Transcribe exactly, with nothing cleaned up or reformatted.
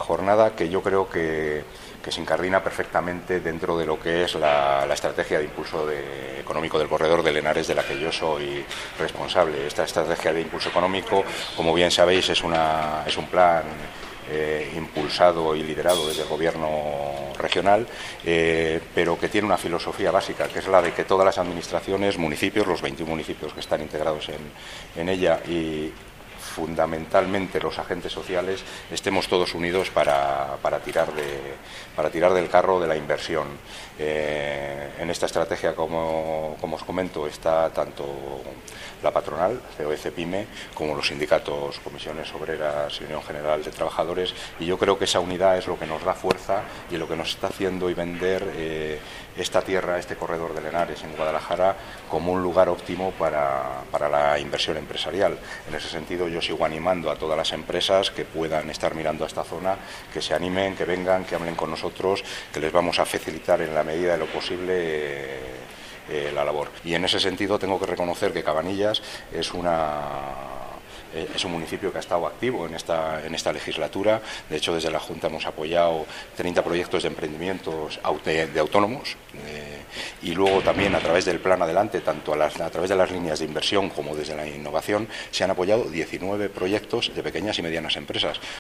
jornada que yo creo que, que se incardina perfectamente dentro de lo que es la, la estrategia de impulso de, económico del corredor del Henares, de la que yo soy responsable. Esta estrategia de impulso económico, como bien sabéis, es, una, es un plan Eh, impulsado y liderado desde el gobierno regional, eh, pero que tiene una filosofía básica, que es la de que todas las administraciones, municipios, los veintiún municipios que están integrados en, en ella y fundamentalmente los agentes sociales, estemos todos unidos para, para, tirar, de, para tirar del carro de la inversión. Eh, en esta estrategia, como, como os comento, está tanto la patronal, C O E, CEPIME, como los sindicatos, comisiones obreras y Unión General de Trabajadores, y yo creo que esa unidad es lo que nos da fuerza y lo que nos está haciendo y vender eh, esta tierra, este corredor del Henares en Guadalajara, como un lugar óptimo para, para la inversión empresarial. En ese sentido, yo sigo animando a todas las empresas que puedan estar mirando a esta zona, que se animen, que vengan, que hablen con nosotros, que les vamos a facilitar en la medida de lo posible eh, eh, la labor. Y en ese sentido tengo que reconocer que Cabanillas es una... es un municipio que ha estado activo en esta, en esta legislatura. De hecho, desde la Junta hemos apoyado treinta proyectos de emprendimientos de autónomos eh, y luego también a través del Plan Adelante, tanto a, las, a través de las líneas de inversión como desde la innovación, se han apoyado diecinueve proyectos de pequeñas y medianas empresas.